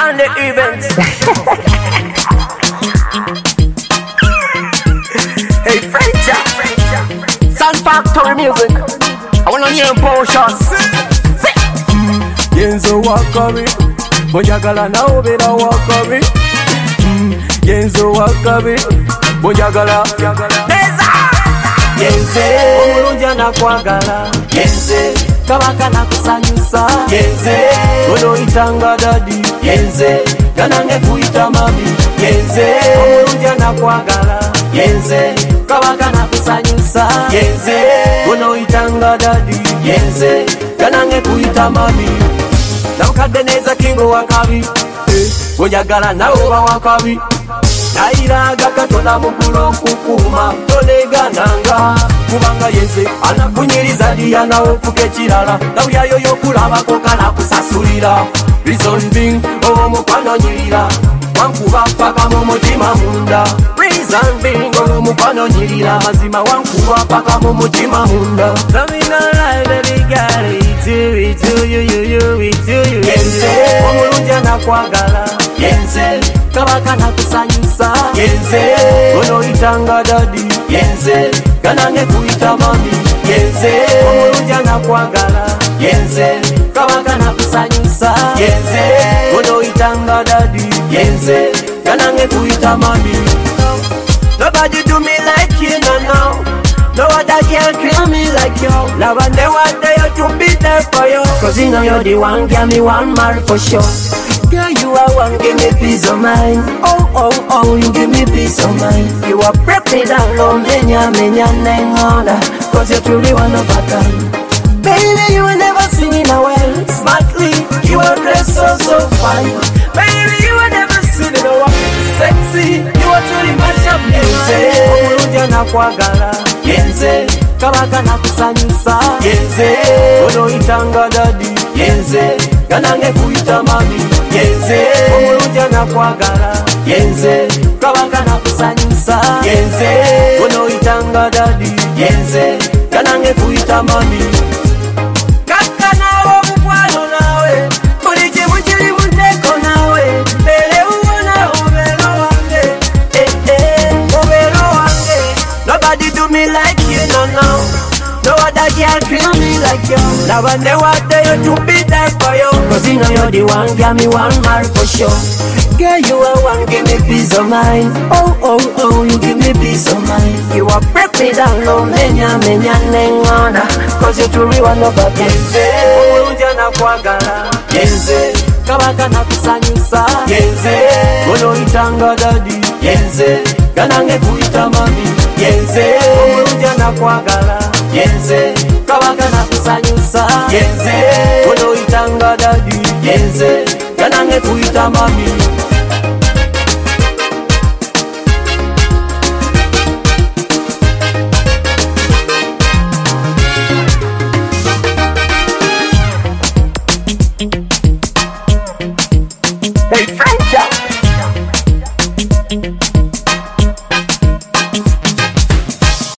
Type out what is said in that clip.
and the events. Hey, French, Sound Factory Music. I wanna hear potions. Yenzo wakabi, bonyagala na obera wakabi. Yenzo wakabi, bonyagala. Yenze, omulunja na kwagala. Yenze, kabaka na kusanyusa. Yenze, ono itanga dadi. Yenze, yanange kuita mami. Yenze, omulunja na kwagala. Yenze, kabaka na kusanyusa. Yenze, ono itanga dadi. Yenze, yanange kuita mami. Namukadde neza kingo wakabi, bonyagala nawe oba wakabi. Nairaga Katonda mukulu okukuma tolegananga, kubanga Yenze anakunyiriza Diana ofuka ekirala nawuyayo yokulabako kanakusasulira. Reason being omukwano nyirira wankuba paka mu mutima munda. Reason being omukwano nyirira mazima wankuba paka mu mutima munda. Tell me no lie baby girl, it's you. Yenze, omulunja nakwagala. Yenze, kabaka nakusanyusa. Yenze, ono itanga dadi. Yenze, ganange kuita mami. Yenze, omulunja nakwagala. Yenze, kabaka nakusanyusa. Yenze, ono itanga dadi. Yenze, ganange kuita mami. nobody do me like you, no. No other girl kill me like you. Love and they want you to be there for you. Cause you know you're the one, give me one more for sure. Girl, you are one, give me peace of mind. Oh, You give me peace of mind. You are prepped down low, menya, nengola. Cause you're truly one of a kind. Baby, you will never see me now well. Smartly, you are dressed so fine. Baby, you will never see me now sexy. You are truly mash up. Yenze, omulunja nakwagala. Yenze, kabaka nakusanyusa. Yenze, ono itanga dadi. Yenze, ganange kuita mami. Yenze, omulunja nakwagala. Yenze, kabaka nakusanyusa. Yenze, ono itanga dadi. Yenze, ganange kuita mami. kaka nawe omukwano nawe buli kimu kiri mu nteeko nawe mbere uwona obeera wange obeera wange. Nobody do me like you, no. No other girl kill me like you. Love and they want you to be there for you. Cause you know you're the one, give me one more for sure. Girl, you are one, give me peace of mind. Oh, you give me peace of mind. You are prepped down low, menya, nengola. Cause you're truly one of a kind. Yenze, omulunja nakwagala. Yenze, kabaka nakusanyusa. Yenze, ono itanga dadi. Yenze, ganange kuita mami. Yenze, omulunja nakwagala. Yenze, kabaka nakusanyusa. Yenze, ono itanga dadi. Yenze, ganange kuita mami.